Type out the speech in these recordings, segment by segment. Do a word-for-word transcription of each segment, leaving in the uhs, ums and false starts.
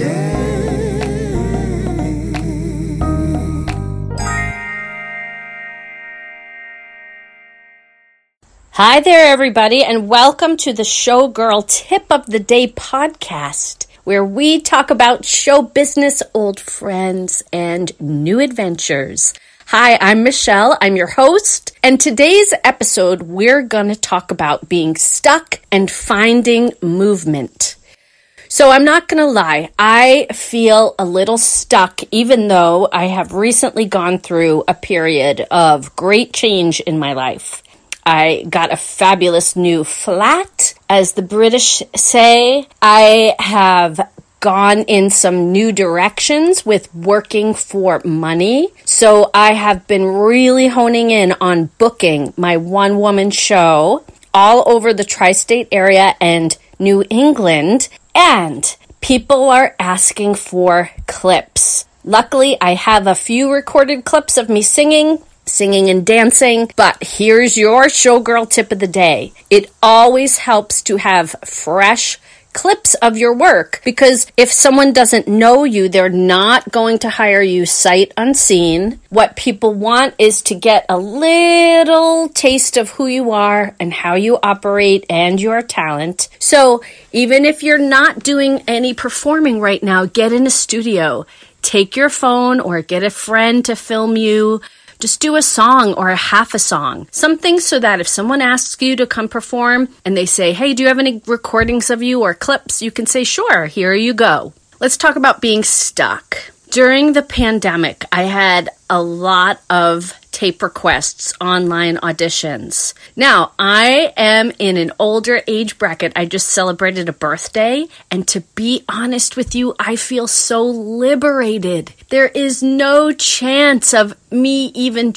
Hi there, everybody, and welcome to the Showgirl Tip of the Day podcast, where we talk about show business, old friends, and new adventures. Hi, I'm Michelle. I'm your host, and today's episode, we're going to talk about being stuck and finding movement. So I'm not going to lie, I feel a little stuck, even though I have recently gone through a period of great change in my life. I got a fabulous new flat, as the British say. I have gone in some new directions with working for money. So I have been really honing in on booking my one-woman show all over the tri-state area and New England. And people are asking for clips. Luckily, I have a few recorded clips of me singing. Singing and dancing, but here's your showgirl tip of the day. It always helps to have fresh clips of your work, because if someone doesn't know you, they're not going to hire you sight unseen. What people want is to get a little taste of who you are and how you operate and your talent. So even if you're not doing any performing right now, get in a studio. Take your phone or get a friend to film you. Just do a song or a half a song. Something so that if someone asks you to come perform and they say, hey, do you have any recordings of you or clips? You can say, sure, here you go. Let's talk about being stuck. During the pandemic, I had a lot of tape requests, online auditions. Now, I am in an older age bracket. I just celebrated a birthday. And to be honest with you, I feel so liberated. There is no chance of me even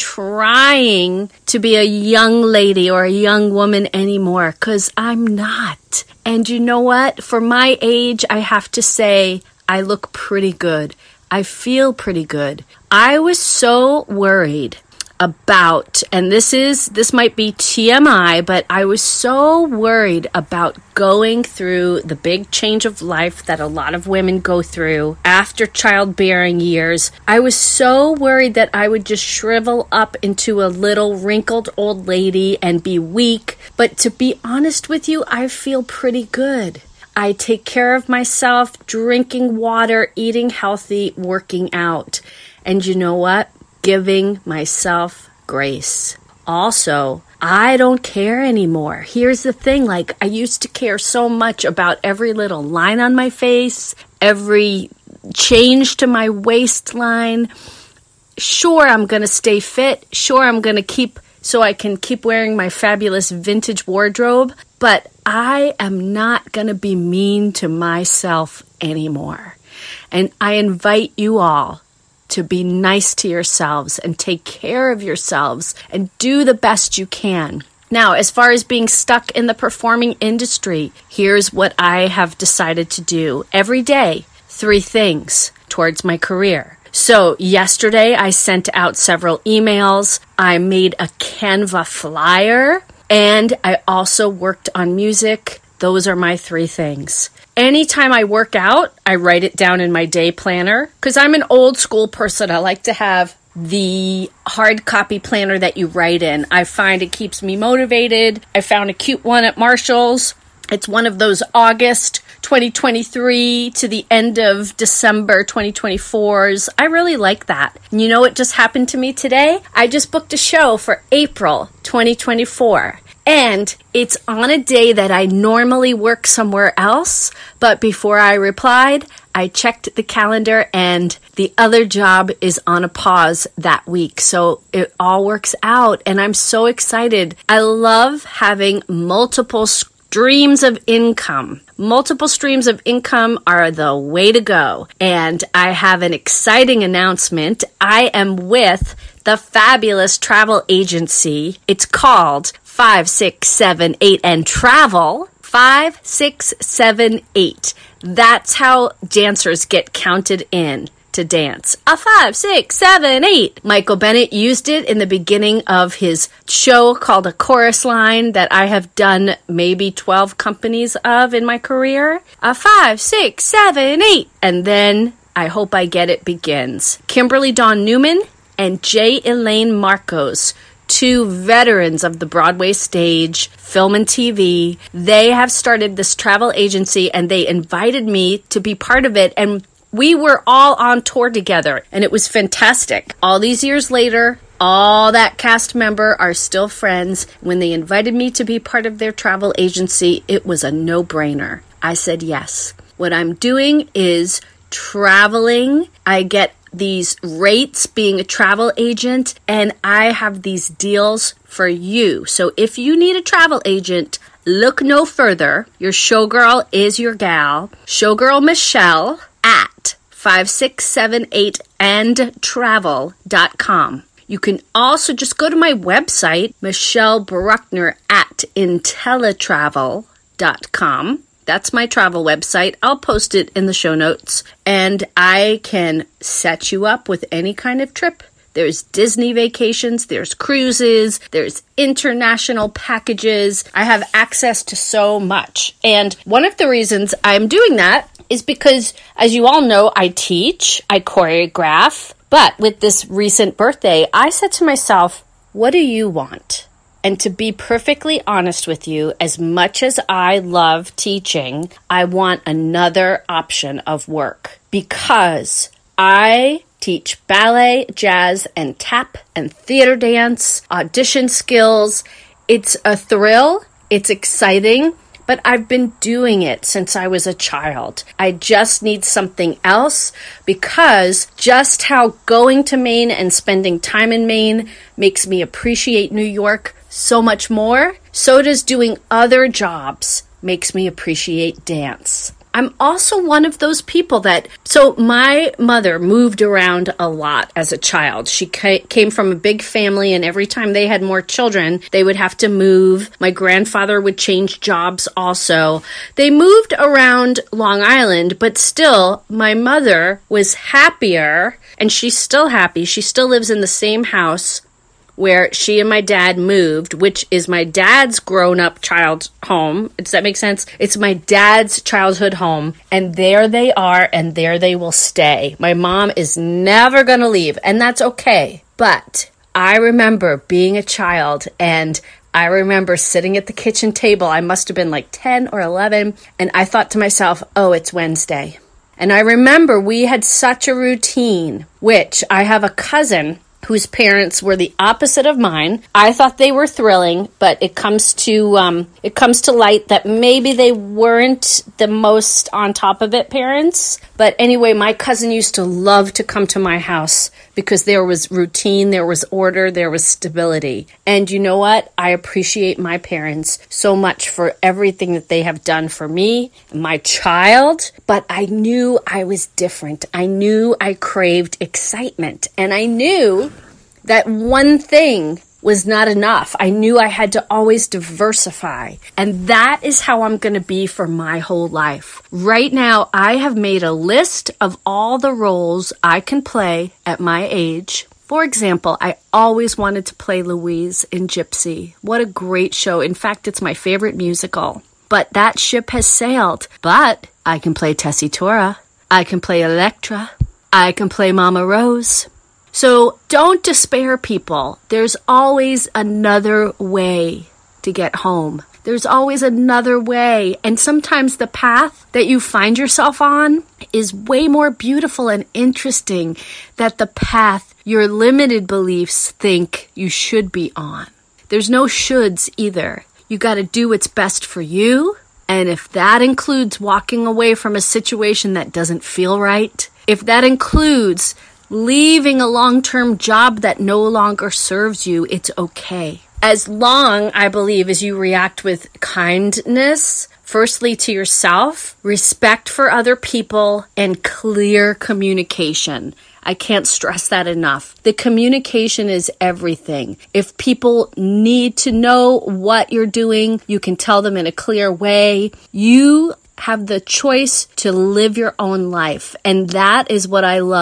trying to be a young lady or a young woman anymore, because I'm not. And you know what? For my age, I have to say, I look pretty good. I feel pretty good. I was so worried about, and this is, this might be T M I, but I was so worried about going through the big change of life that a lot of women go through after childbearing years. I was so worried that I would just shrivel up into a little wrinkled old lady and be weak. But to be honest with you, I feel pretty good. I take care of myself, drinking water, eating healthy, working out. And you know what? Giving myself grace. Also, I don't care anymore. Here's the thing, like I used to care so much about every little line on my face, every change to my waistline. Sure, I'm going to stay fit. Sure, I'm going to keep so I can keep wearing my fabulous vintage wardrobe, but I am not going to be mean to myself anymore. And I invite you all to be nice to yourselves and take care of yourselves and do the best you can. Now, as far as being stuck in the performing industry, here's what I have decided to do every day. Three things towards my career. So yesterday I sent out several emails. I made a Canva flyer, and I also worked on music. Those are my three things. Anytime I work out, I write it down in my day planner, because I'm an old school person. I like to have the hard copy planner that you write in. I find it keeps me motivated. I found a cute one at Marshall's. It's one of those August twenty twenty-three to the end of December twenty twenty-fours. I really like that. And you know what just happened to me today? I just booked a show for April twenty twenty-four. And it's on a day that I normally work somewhere else. But before I replied, I checked the calendar and the other job is on a pause that week. So it all works out and I'm so excited. I love having multiple streams of income. Multiple streams of income are the way to go. And I have an exciting announcement. I am with the fabulous travel agency. It's called five six seven eight and Travel. five six seven eight. That's how dancers get counted in to dance. A five, six, seven, eight. Michael Bennett used it in the beginning of his show called A Chorus Line that I have done maybe twelve companies of in my career. A five, six, seven, eight. And then I Hope I Get It begins. Kimberly Dawn Newman and J. Elaine Marcos, two veterans of the Broadway stage, film and T V. They have started this travel agency and they invited me to be part of it. And we were all on tour together and it was fantastic. All these years later, all that cast member are still friends. When they invited me to be part of their travel agency, it was a no-brainer. I said yes. What I'm doing is traveling. I get these rates being a travel agent, and I have these deals for you. So if you need a travel agent, look no further. Your showgirl is your gal. Showgirl Michelle at five six seven eight and travel dot com. You can also just go to my website, Michelle Bruckner at intellitravel dot com. That's my travel website. I'll post it in the show notes. And I can set you up with any kind of trip. There's Disney vacations, there's cruises, there's international packages. I have access to so much. And one of the reasons I'm doing that is because, as you all know, I teach, I choreograph. But with this recent birthday, I said to myself, what do you want? And to be perfectly honest with you, as much as I love teaching, I want another option of work because I teach ballet, jazz, and tap, and theater dance, audition skills. It's a thrill. It's exciting. But I've been doing it since I was a child. I just need something else because just how going to Maine and spending time in Maine makes me appreciate New York so much more, so does doing other jobs makes me appreciate dance. I'm also one of those people that, so my mother moved around a lot as a child. She ca- came from a big family, and every time they had more children, they would have to move. My grandfather would change jobs also. They moved around Long Island, but still, my mother was happier, and she's still happy. She still lives in the same house where she and my dad moved, which is my dad's grown-up child home. Does that make sense? It's my dad's childhood home, and there they are, and there they will stay. My mom is never going to leave, and that's okay. But I remember being a child, and I remember sitting at the kitchen table. I must have been like ten or eleven, and I thought to myself, oh, it's Wednesday. And I remember we had such a routine, which I have a cousin whose parents were the opposite of mine. I thought they were thrilling, but it comes to um, it comes to light that maybe they weren't the most on top of it parents. But anyway, my cousin used to love to come to my house because there was routine, there was order, there was stability. And you know what? I appreciate my parents so much for everything that they have done for me, my child. But I knew I was different. I knew I craved excitement. And I knew that one thing was not enough. I knew I had to always diversify. And that is how I'm going to be for my whole life. Right now, I have made a list of all the roles I can play at my age. For example, I always wanted to play Louise in Gypsy. What a great show. In fact, it's my favorite musical. But that ship has sailed. But I can play Tessitura. I can play Electra. I can play Mama Rose. So don't despair, people. There's always another way to get home. There's always another way. And sometimes the path that you find yourself on is way more beautiful and interesting than the path your limited beliefs think you should be on. There's no shoulds either. You got to do what's best for you. And if that includes walking away from a situation that doesn't feel right, if that includes leaving a long-term job that no longer serves you, it's okay. As long, I believe, as you react with kindness, firstly to yourself, respect for other people, and clear communication. I can't stress that enough. The communication is everything. If people need to know what you're doing, you can tell them in a clear way. You have the choice to live your own life. And that is what I love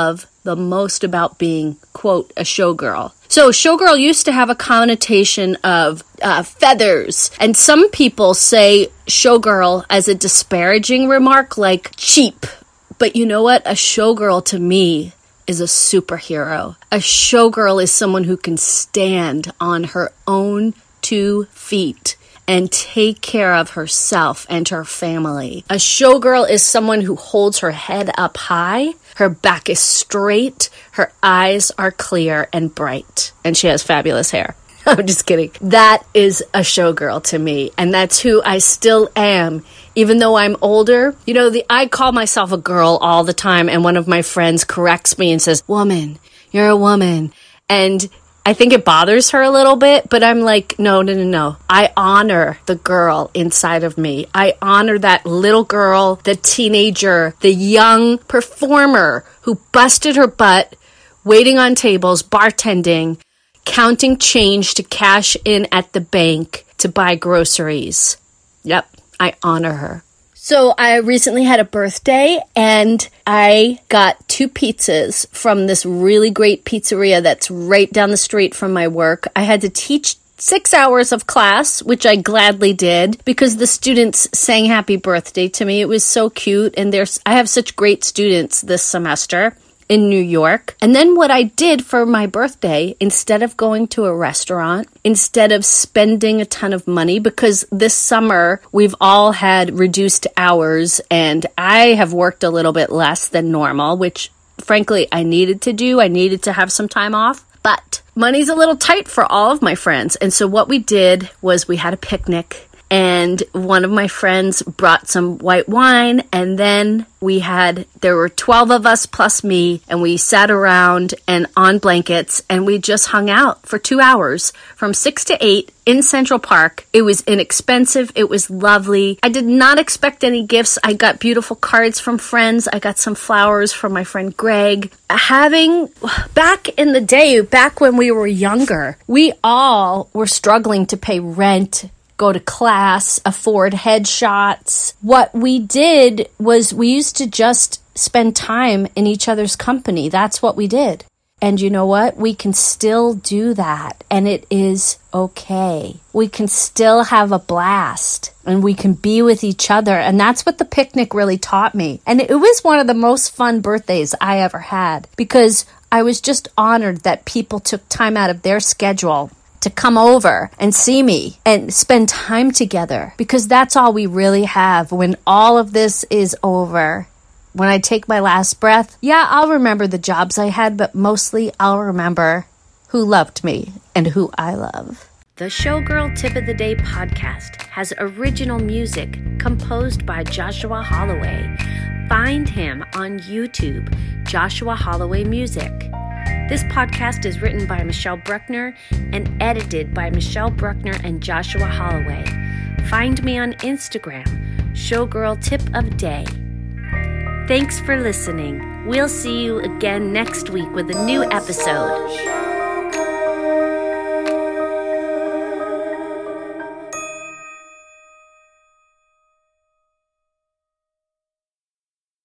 the most about being, quote, a showgirl. So showgirl used to have a connotation of uh, feathers. And some people say showgirl as a disparaging remark, like cheap. But you know what? A showgirl to me is a superhero. A showgirl is someone who can stand on her own two feet and take care of herself and her family. A showgirl is someone who holds her head up high, her back is straight, her eyes are clear and bright, and she has fabulous hair. I'm just kidding. That is a showgirl to me, and that's who I still am. Even though I'm older, you know, the I call myself a girl all the time, and one of my friends corrects me and says, woman, you're a woman. And I think it bothers her a little bit, but I'm like, no, no, no, no. I honor the girl inside of me. I honor that little girl, the teenager, the young performer who busted her butt, waiting on tables, bartending, counting change to cash in at the bank to buy groceries. Yep, I honor her. So I recently had a birthday and I got two pizzas from this really great pizzeria that's right down the street from my work. I had to teach six hours of class, which I gladly did because the students sang happy birthday to me. It was so cute. And there's I have such great students this semester in New York. And then what I did for my birthday, instead of going to a restaurant, instead of spending a ton of money, because this summer we've all had reduced hours and I have worked a little bit less than normal, which frankly I needed to do. I needed to have some time off, but money's a little tight for all of my friends. And so what we did was we had a picnic. And one of my friends brought some white wine, and then we had, there were twelve of us plus me, and we sat around and on blankets, and we just hung out for two hours from six to eight in Central Park. It was inexpensive. It was lovely. I did not expect any gifts. I got beautiful cards from friends. I got some flowers from my friend Greg. Having, back in the day, back when we were younger, we all were struggling to pay rent, go to class, afford headshots. What we did was we used to just spend time in each other's company. That's what we did. And you know what? We can still do that. And it is okay. We can still have a blast. And we can be with each other. And that's what the picnic really taught me. And it was one of the most fun birthdays I ever had. Because I was just honored that people took time out of their schedule to come over and see me and spend time together, because that's all we really have when all of this is over. When I take my last breath, yeah, I'll remember the jobs I had, but mostly I'll remember who loved me and who I love. The Showgirl Tip of the Day podcast has original music composed by Joshua Holloway. Find him on YouTube, Joshua Holloway Music. This podcast is written by Michelle Bruckner and edited by Michelle Bruckner and Joshua Holloway. Find me on Instagram, Showgirl Tip of Day. Thanks for listening. We'll see you again next week with a new episode.